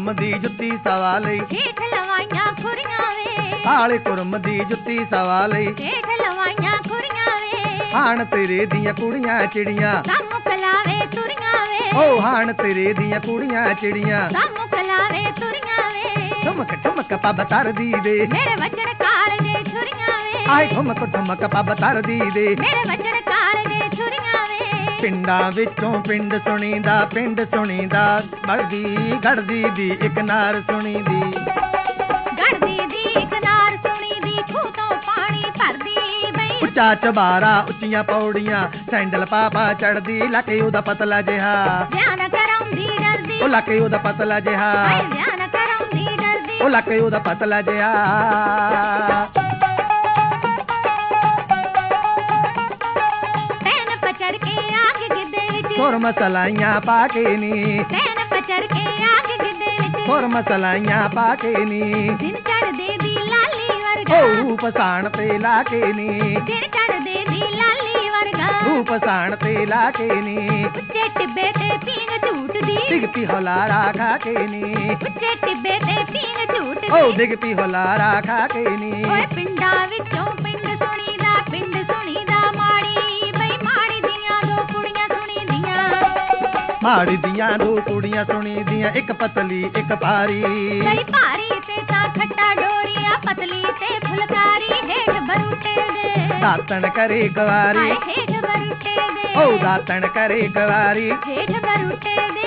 ਕੁਰਮ ਦੀ ਜੁੱਤੀ ਸਵਾ ਲਈ ਹੇਠ ਲਵਾਈਆਂ ਖੁਰੀਆਂ ਵੇ ਕਾਲੇ ਕੁਰਮ ਦੀ ਜੁੱਤੀ ਸਵਾ ਲਈ ਹੇਠ ਲਵਾਈਆਂ ਖੁਰੀਆਂ ਵੇ ਹਾਣ ਤੇਰੇ ਦੀਆਂ ਕੁੜੀਆਂ ਚਿੜੀਆਂ ਕੰਮ ਕਲਾਵੇ ਤੁਰੀਆਂ ਵੇ ਓ ਹਾਣ ਤੇਰੇ ਦੀਆਂ ਕੁੜੀਆਂ ਚਿੜੀਆਂ ਕੰਮ ਕਲਾਵੇ ਤੁਰੀਆਂ ਵੇ ਠੁਮਕ ਠੁਮਕ ਪੱਬ ਤਰਦੀ ਦੇ ਮੇਰੇ ਵਚਨ ਕਾਲ ਦੇ ਛੁਰੀਆਂ ਵੇ ਆਏ ਠੁਮਕ ਠੁਮਕ ਪੱਬ ਤਰਦੀ ਦੇ ਮੇਰੇ ਵਚਨ ਕਾਲ ਦੇ ਛੁਰੀਆਂ ਵੇ ਪਿੰਡਾਂ ਵਿੱਚੋਂ ਪਿੰਡ ਸੁਣੀਦਾ ਗੜਦੀ ਦੀ ਇੱਕ ਨਾਰ ਸੁਣੀਦੀ ਗੜਦੀ ਦੀ ਇੱਕ ਨਾਰ ਸੁਣੀਦੀ ਖੂਹ ਤੋਂ ਪਾਣੀ ਭਰਦੀ ਬਈ ਉੱਚਾ ਚਬਾਰਾ ਉੱਚੀਆਂ ਪੌੜੀਆਂ ਸੈਂਡਲ ਪਾਪਾ ਚੜਦੀ ਲੱਕੇ ਉਹਦਾ ਪਤਲਾ ਜਿਹਾ ਧਿਆਨ ਕਰਾਉਂਦੀ ਡਰਦੀ ਉਹ ਲੱਕੇ ਉਹਦਾ ਪਤਲਾ ਜਿਹਾ ਹਾਏ ਧਿਆਨ ਕਰਾਉਂਦੀ ਡਰਦੀ ਉਹ ਲੱਕੇ ਉਹਦਾ ਪਤਲਾ ਜਿਹਾ ਪੈਨ ਪਚੜ ਕੇ ਆਗ ਗਿੱਦੇ ਵਿੱਚ ਸੁਰ ਮਸਲਾਈਆਂ ਪਾ ਕੇ ਨੀ ਪੈਨ ਪਚੜ ਕੇ ਆਗ ਗਿੱਦੇ ਵਿੱਚ ਸੁਰ ਮਸਲਾਈਆਂ ਪਾ ਕੇ ਨੀ ਦਿਨ ਚੜਦੇ ਦੀ ਲਾਲੀ ਵਰਗਾ ਰੂਪ ਸਾਣ ਤੇ ਲਾ ਕੇ ਨੀ ਦਿਨ ਚੜਦੇ ਦੀ ਲਾਲੀ ਵਰਗਾ ਰੂਪ ਸਾਣ ਤੇ ਲਾ ਕੇ ਨੀ ਉੱਚੇ ਟਿੱਬੇ ਤੇ ਪੀਂਗ ਝੂਟਦੀ ਦਿਗਤੀ ਹੋਲਾਰਾ ਖਾ ਕੇ ਨੀ ਉੱਚੇ ਟਿੱਬੇ ਤੇ ਪੀਂਗ ਝੂਟਦੀ ਓ ਦਿਗਤੀ ਹੋਲਾਰਾ ਖਾ ਕੇ ਨੀ ਓਏ ਪਿੰਡਾਂ ਵਿੱਚੋਂ ਪਿੰਡ ਸੁਣੀਦਾ ਮਾੜੀ ਬਈ ਮਾੜੀ ਦੀਆਂ ਦੋ ਕੁੜੀਆਂ ਸੁਣੀਦੀਆਂ ਮਾੜੀ ਦੀਆਂ ਦੋ ਕੁੜੀਆਂ ਸੁਣੀਦੀਆਂ ਇੱਕ ਪਤਲੀ ਇੱਕ ਭਾਰੀ ਬਈ ਭਾਰੀ ਤੇ ਤਾਂ ਖੱਟਾ ਡੋਰੀਆ ਪਤਲੀ ਤੇ ਫੁਲਕਾਰੀ ਹੇਠ ਬਰੂਟੇ ਦੇ ਦਾਤਣ ਕਰੇ ਗਵਾਰੀ ਹਾਏ ਹੇਠ ਬਰੂਟੇ ਦੇ ਓ ਦਾਤਣ ਕਰੇ ਗਵਾਰੀ ਹੇਠ ਬਰੂਟੇ ਦੇ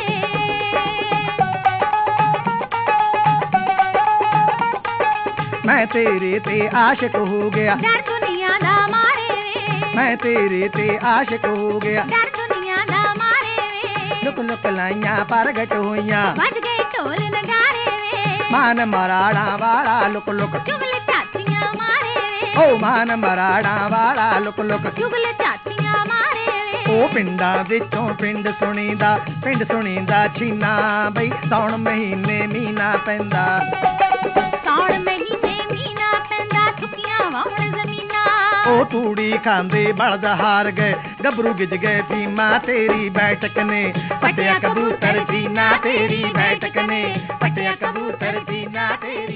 ਮੈਂ ਤੇਰੇ ਤੇ ਆਸ਼ਿਕ ਹੋ ਗਿਆ ਡਰ ਦੁਨੀਆ ਦਾ ਮਾਰੇ ਵੇ ਮੈਂ ਤੇਰੇ ਤੇ ਆਸ਼ਿਕ ਹੋ ਗਿਆ ਡਰ ਦੁਨੀਆ ਦਾ ਮਾਰੇ ਵੇ ਲੁਕ ਲੁਕ ਲਾਈਆਂ ਪ੍ਰਗਟ ਹੋਈਆਂ ਵੱਜ ਗਏ ਢੋਲ ਨਗਾਰੇ ਵੇ ਮਾਨ ਮਰਾੜਾ ਵਾਲਾ ਲੁਕ ਲੁਕ ਚੁਗਲ ਝਾਤੀਆਂ ਮਾਰੇ ਵੇ ਓ ਮਾਨ ਮਰਾੜਾ ਵਾਲਾ ਲੁਕ ਲੁਕ ਚੁਗਲ ਝਾਤੀਆਂ ਮਾਰੇ ਵੇ ਉਹ ਪਿੰਡਾਂ ਵਿੱਚੋਂ ਪਿੰਡ ਸੁਣੀਦਾ ਛੀਨਾ ਬਈ ਸੌਣ ਮਹੀਨੇ ਮੀਨਾ ਪੈਂਦਾ ਸੌਣ ਮਹੀਨੇ ਮੀਨਾ ਪੈਂਦਾ ਸੁੱਕੀਆਂ ਵਾਉਣ ਜ਼ਮੀਨਾਂ ਉਹ ਤੂੜੀ ਖਾਂਦੇ ਬਲਦ ਹਾਰ ਗਏ ਗੱਭਰੂ ਗਿੱਜ ਗਏ ਭੀਮਾ ਤੇਰੀ ਬੈਠਕ ਨੇ ਪਟਿਆ ਕਬੂਤਰ ਸੀਨਾ ਤੇਰੀ ਬੈਠਕ ਨੇ ਪਟਿਆ ਕਬੂਤਰ ਸੀਨਾ ਤੇਰੀ